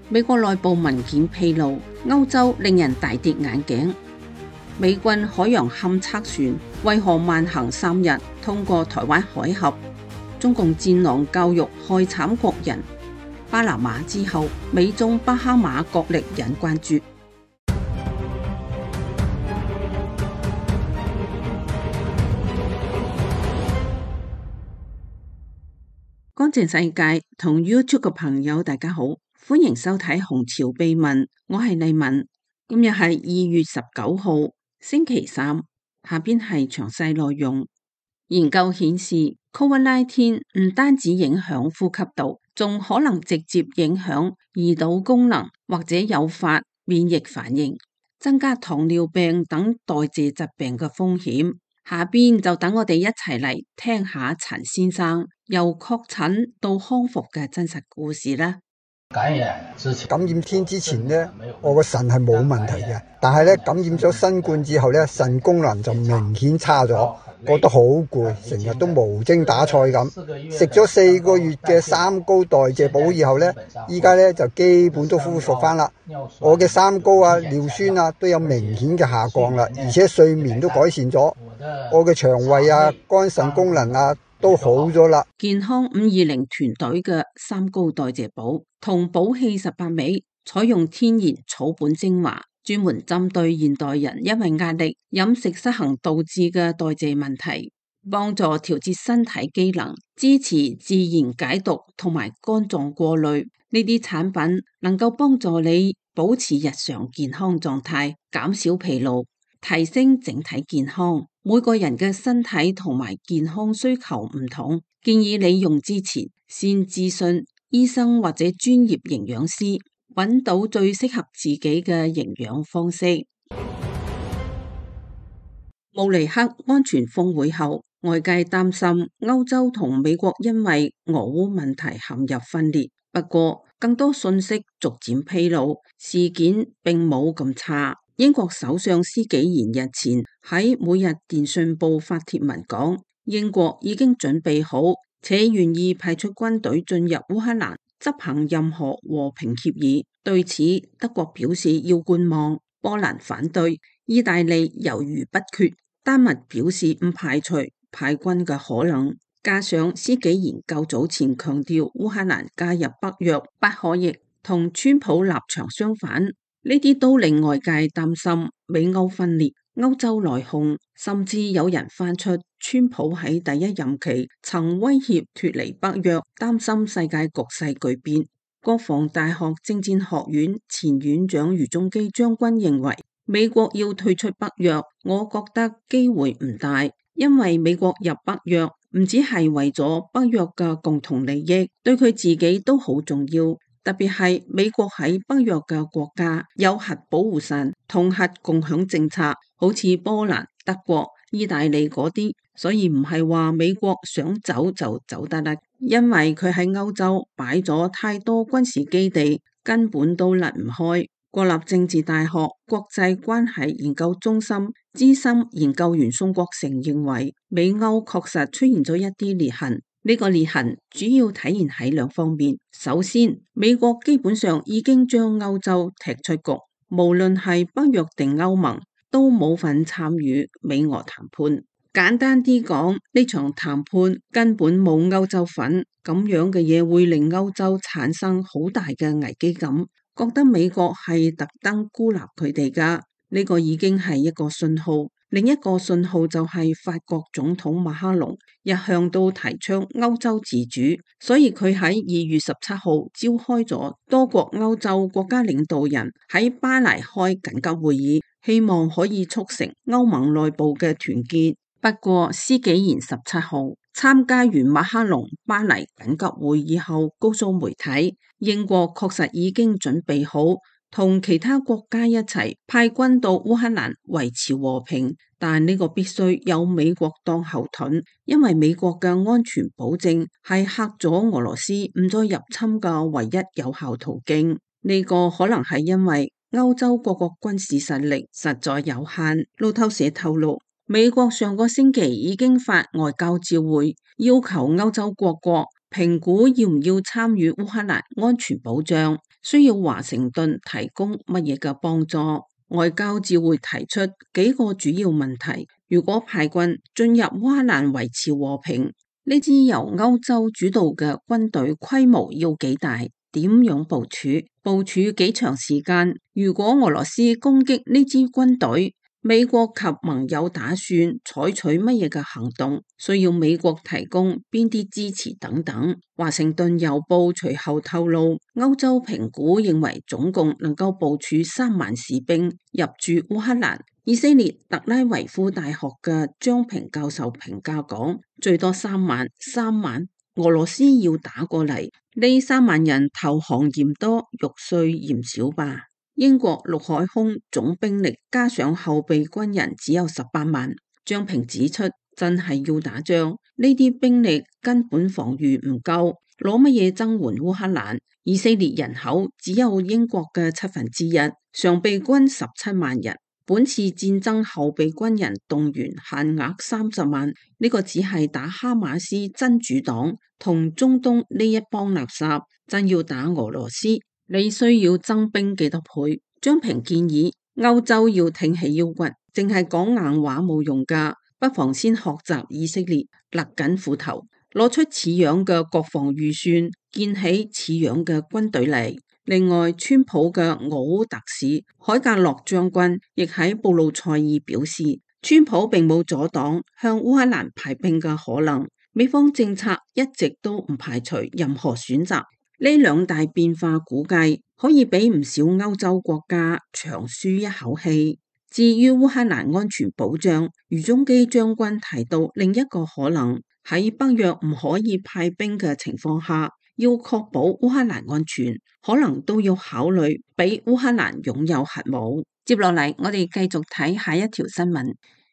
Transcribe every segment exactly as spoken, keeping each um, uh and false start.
美國內部文件披露，歐洲令人大跌眼鏡。美軍海洋勘測船為何慢行三日通過台灣海峽？中共戰狼教育害慘國人。巴拿馬之後，美中巴哈馬角力引關注。乾淨世界同 YouTube 嘅朋友大家好，歡迎收睇紅潮秘聞，我係麗文。今日係二月十九號星期三，下邊係詳細內容。研究顯示 ，Covid 十九 唔單止影響呼吸道，仲可能直接影響胰島功能或者誘發免疫反應，增加糖尿病等代謝疾病嘅風險。下邊就等我哋一齊嚟聽下陳先生由確診到康復嘅真實故事啦。 感染之前， 感染天之前呢，我個腎係冇問題嘅，但係咧感染咗新冠之後咧，腎功能就明顯差咗，覺得好攰，成日都無精打采咁。食咗四個月嘅三高代謝補以後咧，依家咧就基本都恢復翻啦。我嘅三高啊、尿酸啊都有明顯嘅下降啦，而且睡眠都改善咗，我嘅腸胃啊、肝腎功能啊都好咗啦。 健康五二零團隊嘅三高代謝補同寶氣十八味，採用天然草本精華，專門針對現代人因為壓力、飲食失衡導致嘅代謝問題，幫助調節身體機能，支持自然解毒同埋肝臟過濾。呢啲產品能夠幫助你保持日常健康狀態，減少疲勞，提升整體健康。每個人嘅身體同埋健康需求唔同，建議你用之前先諮詢醫生或者專業營養師，揾到最適合自己嘅營養方式。慕尼黑安全峰會後，外界擔心歐洲同美國因為俄烏問題陷入分裂。不過，更多信息逐漸披露，事件並冇咁差。英國首相施紀賢日前喺每日電訊報發帖文講，英國已經準備好且願意派出軍隊進入烏克蘭執行任何和平協議。對此，德國表示要觀望，波蘭反對，意大利猶豫不決，丹麥表示唔排除派軍嘅可能。加上施紀賢較早前強調烏克蘭加入北約不可逆，同川普立場相反，呢啲都令外界擔心美歐分裂、歐洲內訌，甚至有人翻出川普喺第一任期曾威脅脫離北約，擔心世界局勢巨變。國防大學政戰學院前院長余中基將軍認為，美國要退出北約，我覺得機會唔大，因為美國入北約唔只係為咗北約嘅共同利益，對佢自己都好重要。特別係美國喺北約嘅國家有核保護傘同核共享政策，好似波蘭、德國、意大利嗰啲，所以唔係話美國想走就走得啦，因為佢喺歐洲擺咗太多軍事基地，根本都甩唔開。國立政治大學國際關係研究中心資深研究員宋國成認為，美歐確實出現咗一啲裂痕。呢個裂痕主要體現喺兩方面。首先，美國基本上已經將歐洲踢出局，無論係北約定歐盟，都冇份參與美俄談判。簡單啲講，呢場談判根本冇歐洲份，咁樣嘅嘢會令歐洲產生好大嘅危機感，覺得美國係特登孤立佢哋噶。呢個已經係一個信號。另一個信號就係法國總統馬克龍一向都提倡歐洲自主，所以佢喺二月十七號召開咗多國歐洲國家領導人喺巴黎開緊急會議，希望可以促成歐盟內部嘅團結。不過施紀賢十七號參加完馬克龍巴黎緊急會議後，告訴媒體，英國確實已經準備好同其他國家一齊派軍到烏克蘭維持和平，但呢個必須有美國當後盾，因為美國嘅安全保證係嚇咗俄羅斯唔再入侵嘅唯一有效途徑。呢個可能係因為歐洲各國軍事實力實在有限。路透社透露，美國上個星期已經發外交照會，要求歐洲各國評估要唔要參與烏克蘭安全保障。 需要華盛頓提供乜嘢嘅幫助？外交只會提出幾個主要問題。如果派軍進入烏克蘭維持和平，呢支由歐洲主導嘅軍隊規模要幾大？點樣部署？部署幾長時間？如果俄羅斯攻擊呢支軍隊，美國及盟友打算採取乜嘢嘅行動？需要美國提供邊啲支持等等。華盛頓郵報隨後透露，歐洲評估認為總共能夠部署三萬士兵入駐烏克蘭。以色列特拉維夫大學嘅張平教授評價講，最多三萬，三萬，俄羅斯要打過嚟，呢三萬人投降嫌多，肉碎嫌少吧。英國陸海空總兵力加上後備軍人只有十八萬。張平指出，真係要打仗，呢啲兵力根本防禦唔夠，攞乜嘢增援烏克蘭？以色列人口只有英國嘅七分之一，常備軍十七萬人。本次戰爭後備軍人動員限額三十萬，呢、這個只係打哈馬斯真主黨同中東呢一幫垃圾，真要打俄羅斯，你需要增兵幾多倍？張平建議歐洲要挺起腰骨，淨係講硬話冇用噶，不妨先學習以色列，勒緊褲頭，攞出似樣嘅國防預算，建起似樣嘅軍隊嚟。另外，川普嘅俄烏特使海格洛將軍亦喺布魯塞爾表示，川普並冇阻擋向烏克蘭派兵嘅可能，美方政策一直都唔排除任何選擇。呢兩大變化估計可以俾唔少歐洲國家長舒一口氣。至於烏克蘭安全保障，余中基將軍提到另一個可能，喺北約唔可以派兵嘅情況下，要確保烏克蘭安全，可能都要考慮俾烏克蘭擁有核武。接落嚟，我哋繼續睇下一條新聞。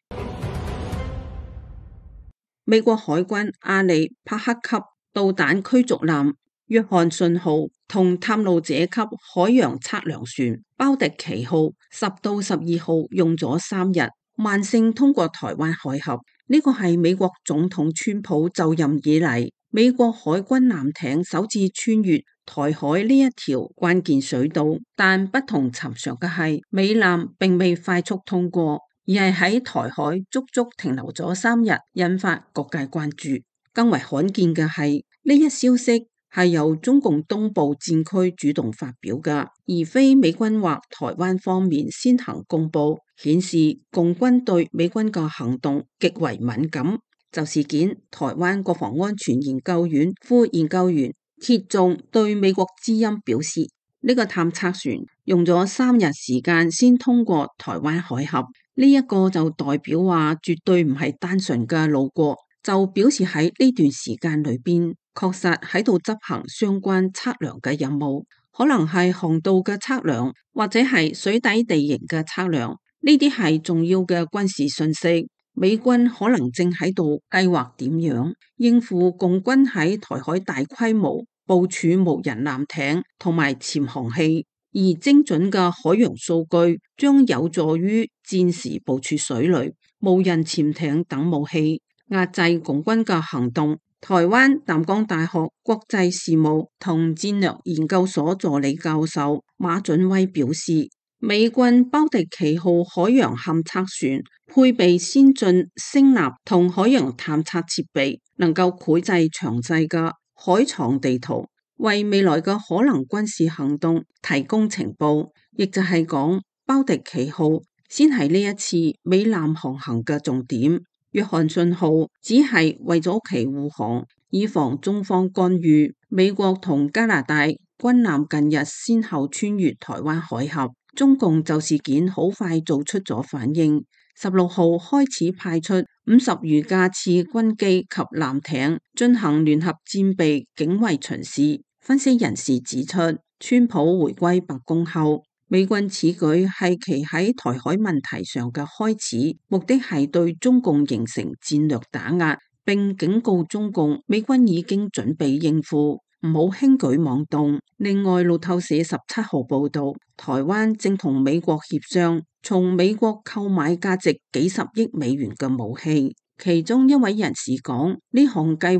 美國海軍阿里帕克級導彈驅逐艦約翰遜號同探路者級海洋測量船包迪奇號十到十二號用咗三日，萬幸通過台灣海峽。呢個係美國總統川普就任以嚟，美國海軍艦艇首次穿越台海呢一條關鍵水道。但不同尋常嘅係，美艦並未快速通過，而係喺台海足足停留咗三日，引發各界關注。更為罕見嘅係，呢一消息係由中共東部戰區主動發表嘅，而非美軍或台灣方面先行公布，顯示共軍對美軍嘅行動極為敏感。就事件，台灣國防安全研究院副研究員揭仲對美國之音表示，呢、這個探測船用咗三日時間先通過台灣海峽，呢、這、一個就代表話絕對唔係單純嘅路過，就表示喺呢段時間裏邊確實喺度執行相關測量嘅任務，可能係航道嘅測量，或者係水底地形嘅測量，呢啲係重要嘅軍事信息。美軍可能正喺度計劃點樣應付共軍喺台海大規模部署無人艦艇同埋潛航器，而精準嘅海洋數據將有助於戰時部署水雷、無人潛艇等武器，壓制共軍嘅行動。台灣淡江大學國際事務同戰略研究所助理教授馬準威表示，美軍包迪奇號海洋勘測船配備先進聲納同海洋探測設備，能夠繪製詳細嘅海床地圖，為未來嘅可能軍事行動提供情報。亦就係講，包迪奇號先係呢一次美艦航行嘅重點。約翰遜號只係為咗其護航，以防中方干預。美國同加拿大軍艦近日先後穿越台灣海峽，中共就事件好快做出咗反應，十六號開始派出五十餘架次軍機及艦艇進行聯合戰備警衛巡視。分析人士指出，川普回歸白宮後，美軍此舉係其喺台海問題上嘅開始，目的係對中共形成戰略打壓，並警告中共美軍已經準備應付，唔好輕舉妄動。另外，路透社十七號報道，台灣正同美國協商，從美國購買價值幾十億美元嘅武器。其中一位人士講，呢項計劃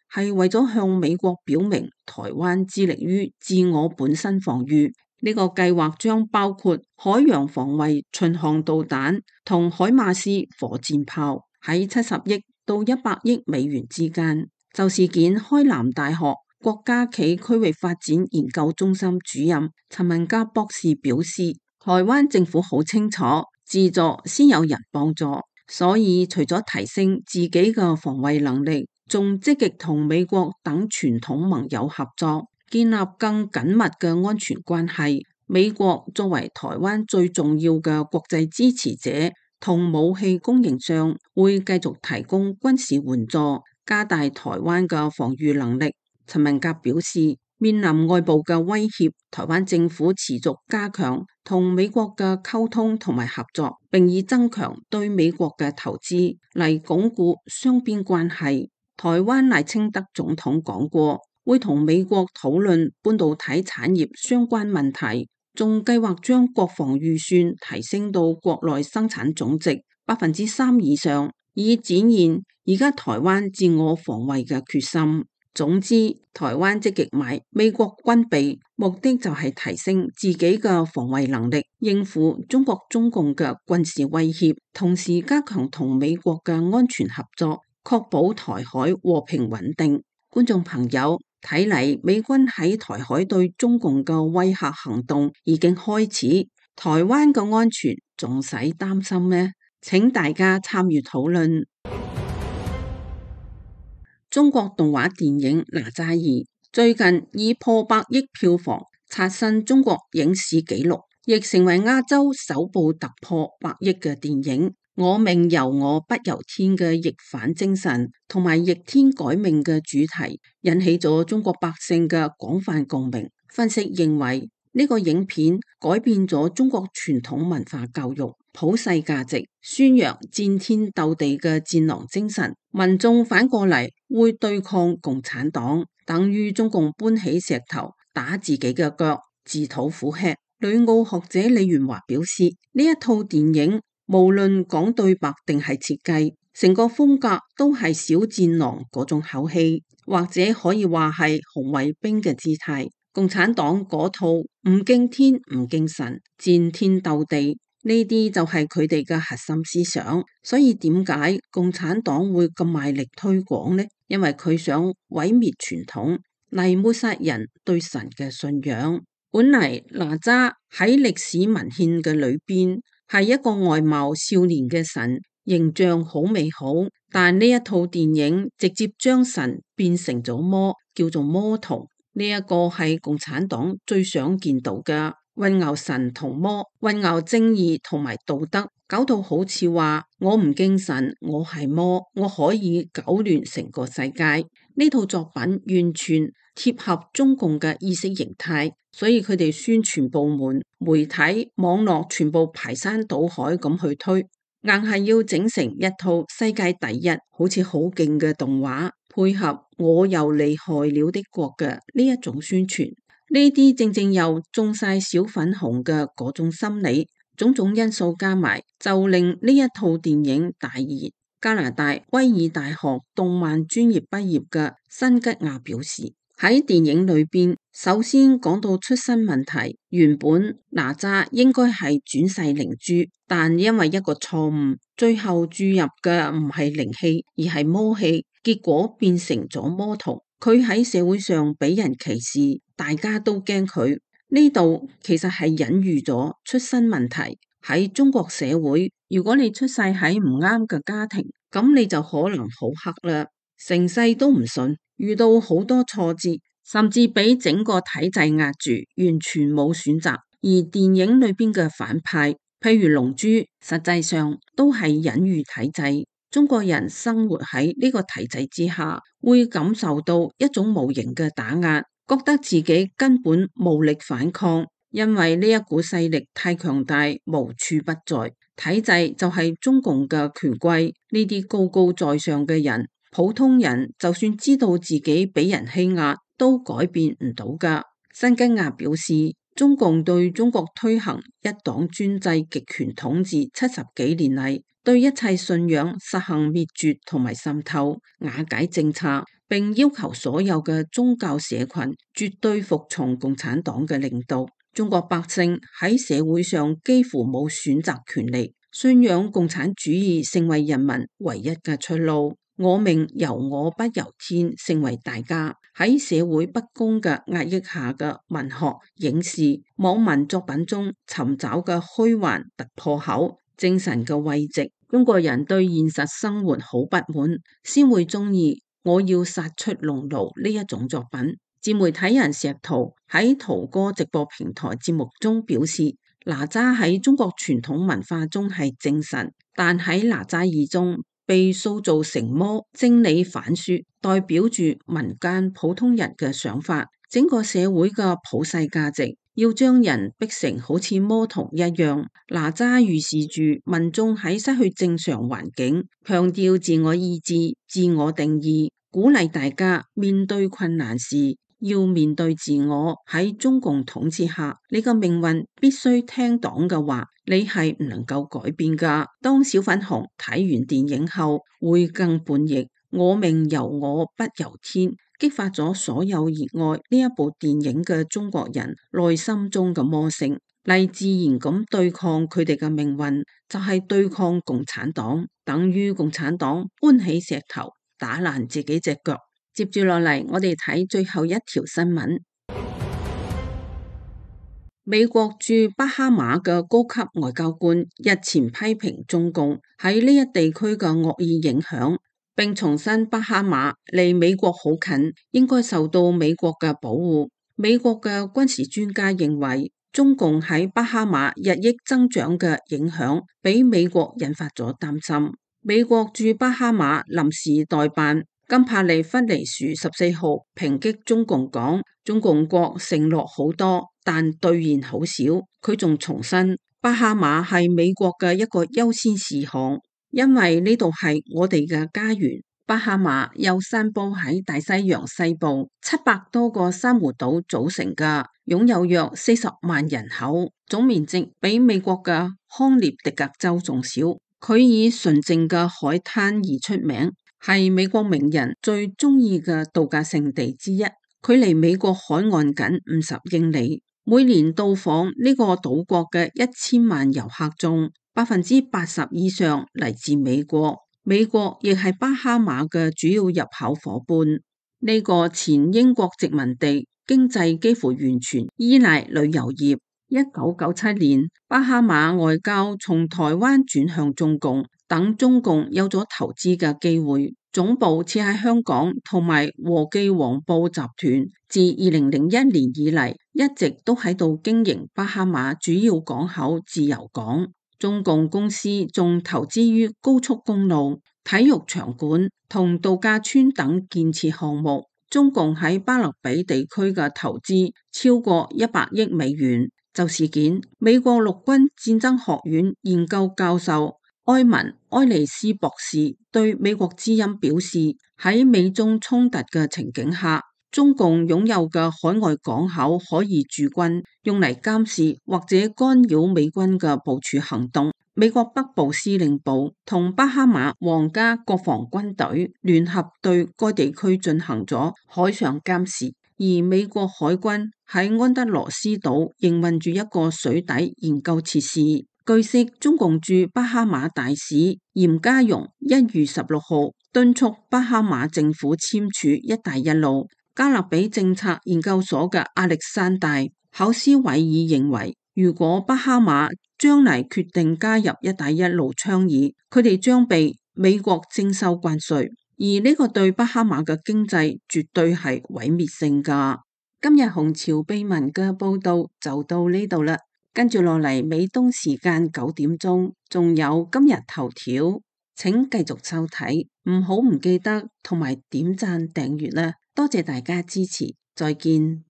係為咗向美國表明台灣致力於自我本身防禦。呢個計劃將包括海洋防衛巡航導彈同海馬斯火箭炮，喺七十億到一百億美元之間。就事件，開南大學國家暨區域發展研究中心主任陳文甲博士表示，台灣政府好清楚，自助先有人幫助，所以除咗提升自己嘅防衛能力，仲積極同美國等傳統盟友合作，建立更緊密嘅安全關係。美國作為台灣最重要嘅國際支持者同武器供應商，會繼續提供軍事援助，加大台灣嘅防禦能力。陳文甲表示，面臨外部嘅威脅，台灣政府持續加強同美國嘅溝通同埋合作，並以增強對美國嘅投資嚟鞏固雙邊關係。台灣賴清德總統講過，會同美國討論半導體產業相關問題，仲計劃將國防預算提升到國內生產總值百分之三以上，以展現而家台灣自我防衛嘅決心。總之，台灣積極買美國軍備，目的就係提升自己嘅防衛能力，應付中國中共嘅軍事威脅，同時加強同美國嘅安全合作，確保台海和平穩定。觀眾朋友，睇嚟美軍喺台海對中共嘅威嚇行動已經開始，台灣嘅安全仲使擔心咩？請大家參與討論。中國動畫電影《哪吒二》最近以破百億票房刷新中國影史紀錄，亦成為亞洲首部突破百億嘅電影。我命由我不由天嘅逆反精神同埋逆天改命嘅主題，引起咗中國百姓嘅廣泛共鳴。分析認為，呢個影片改變咗中國傳統文化教育、普世價值，宣揚戰天鬥地嘅戰狼精神。民眾反過嚟會對抗共產黨，等於中共搬起石頭打自己嘅腳，自討苦吃。旅澳學者李元華表示，呢一套電影無論講對白定係設計，成個風格都係小戰狼嗰種口氣，或者可以話係紅衛兵嘅姿態。共產黨嗰套唔敬天唔敬神，戰天鬥地，呢啲就係佢哋嘅核心思想。所以點解共產黨會咁賣力推廣呢？因為佢想毀滅傳統，嚟抹殺人對神嘅信仰。本嚟哪吒喺歷史文獻嘅裏邊係一個外貌少年嘅神，形象好美好，但呢一套電影直接將神變成咗魔，叫做魔童。呢一個係共產黨最想見到嘅，混淆神同魔，混淆正義同埋道德，搞到好似話我唔敬神，我係魔，我可以搞亂成個世界。呢套作品完全貼合中共嘅意識形態，所以佢哋宣傳部門、媒體、網絡全部排山倒海咁去推，硬係要整成一套世界第一，好似好勁嘅動畫，配合我又厲害了的國嘅呢一種宣傳，呢啲正正又中晒小粉紅嘅嗰種心理，種種因素加埋，就令呢一套電影大熱。加拿大威爾大學動漫專業畢業嘅辛吉亞表示，喺電影裏邊，首先講到出身問題，原本哪吒應該係轉世靈珠，但因為一個錯誤，最後注入嘅唔係靈氣，而係魔氣，結果變成咗魔童。佢喺社會上俾人歧視，大家都驚佢。呢度其實係隱喻咗出身問題。喺中國社會，如果你出世喺唔啱嘅家庭，咁你就可能好黑啦，成世都唔順，遇到好多挫折，甚至俾整個體制壓住，完全冇選擇。而電影裏邊嘅反派，譬如龍珠，實際上都係隱喻體制。中國人生活喺呢個體制之下，會感受到一種無形嘅打壓，覺得自己根本無力反抗。因為呢一股勢力太強大，無處不在。體制就係中共嘅權貴，呢啲高高在上嘅人，普通人就算知道自己俾人欺壓，都改變唔到噶。辛吉亞表示，中共對中國推行一黨專制極權統治七十幾年嚟，對一切信仰實行滅絕同埋滲透、瓦解政策， 並要求所有嘅宗教社群絕對服從共產黨嘅領導。中國百姓喺社會上幾乎冇選擇權利，信仰共產主義成為人民唯一嘅出路。我命由我不由天成為大家喺社會不公嘅壓抑下嘅文學、影視、網民作品中尋找嘅虛幻突破口、精神嘅慰藉。中國人對現實生活好不滿，先會中意我要殺出農奴呢一種作品。自媒體人石濤喺濤哥直播平台節目中表示，哪吒喺中國傳統文化中係正神，但喺哪吒二中被塑造成魔，正理反說，代表住民間普通人嘅想法，整個社會嘅普世價值，要將人逼成好似魔童一樣。哪吒預示住民眾喺失去正常環境，強調自我意志、自我定義，鼓勵大家面對困難時要面對自我。喺中共統治下，你個命運必須聽黨嘅話，你係唔能夠改變噶。當小粉紅睇完電影後會更叛逆，我命由我不由天，激發咗所有熱愛呢一部電影嘅中國人內心中嘅魔性，嚟自然咁對抗佢哋嘅命運，就係、是、對抗共產黨，等於共產黨搬起石頭打爛自己隻腳。接住落嚟，我哋睇最後一條新聞。美國駐巴哈馬嘅高級外交官日前批評中共喺呢一地區嘅惡意影響，並重申巴哈馬離美國好近，應該受到美國嘅保護。美國嘅軍事專家認為，中共喺巴哈馬日益增長嘅影響，俾美國引發咗擔心。美國駐巴哈馬臨時代辦金帕利弗尼殊十四號抨擊中共講，中共國承諾好多，但兌現好少。佢仲重申，巴哈馬係美國嘅一個優先事項，因為呢度係我哋嘅家園。巴哈馬又散布喺大西洋西部七百多個珊瑚島組成嘅，擁有約四十萬人口，總面積比美國嘅康涅狄格州仲少。佢以純淨嘅海灘而出名，係美國名人最中意嘅度假勝地之一。距離美國海岸僅五十英里，每年到訪呢個島國嘅一千萬遊客中，百分之八十以上嚟自美國。美國亦係巴哈馬嘅主要入口夥伴。呢個前英國殖民地經濟幾乎完全依賴旅遊業。一九九七年，巴哈馬外交從台灣轉向中共，等中共有咗投資嘅機會，總部設喺香港，同埋和記黃埔集團自二零零一年以嚟一直都喺度經營巴哈馬主要港口自由港。中共公司仲投資於高速公路、體育場館同度假村等建設項目。中共喺巴勒比地區嘅投資超過一百億美元。就事件，美國陸軍戰爭學院研究教授埃文埃利斯博士對美國之音表示，喺美中衝突嘅情景下，中共擁有嘅海外港口可以駐軍，用嚟監視或者干擾美軍嘅部署行動。美國北部司令部同巴哈馬皇家國防軍隊聯合對該地區進行咗海上監視，而美國海軍喺安德羅斯島營運住一個水底研究設施。據悉，中共駐巴哈馬大使嚴家榮一月十六號敦促巴哈馬政府簽署一帶一路。加勒比政策研究所嘅亞歷山大考斯韋爾認為，如果巴哈馬將嚟決定加入一帶一路倡議，佢哋將被美國徵收關稅，而呢個對巴哈馬嘅經濟絕對係毀滅性噶。今日紅潮秘聞嘅報道就到呢度啦，跟住落嚟美東時間九點鐘，仲有今日頭條，請繼續收睇，唔好唔記得同埋點讚訂閱啦。多謝大家支持，再見。